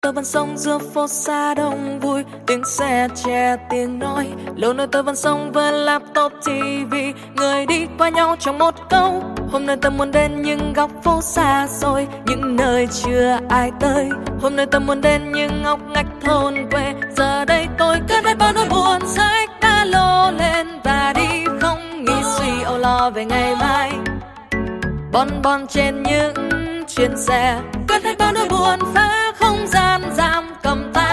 Tôi vẫn sống giữa phố xa đông vui, tiếng xe che tiếng nói. Lâu nay tôi vẫn sống với laptop TV, người đi qua nhau trong một câu. Hôm nay tôi muốn đến những góc phố xa xôi, những nơi chưa ai tới. Hôm nay tôi muốn đến những ngóc ngách thôn quê. Giờ đây tôi cất hết bao nỗi buồn, xách ba lô lên và đi, không nghĩ suy âu lo về ngày mai. Bon bon trên những chuyến xe, cất hết bao nỗi buồn, phá không gian, giam cầm tay.